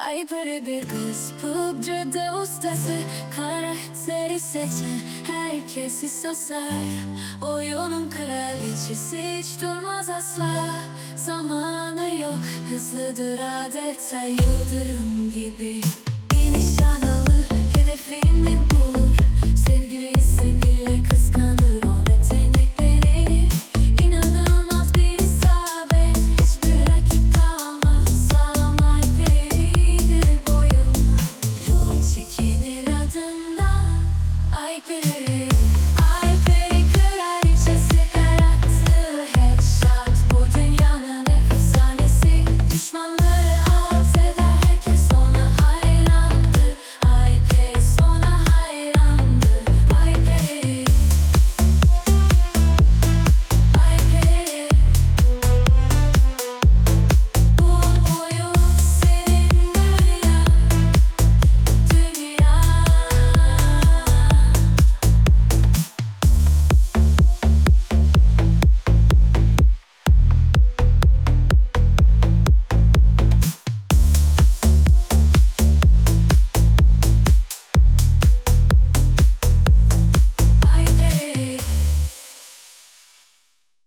Hyper bir kız, PUBG'de ustası, karakteri seçen herkesi sasar. Oyunun kraliçesi, hiç durmaz asla. Zamanı yok, hızlıdır adeta yıldırım gibi.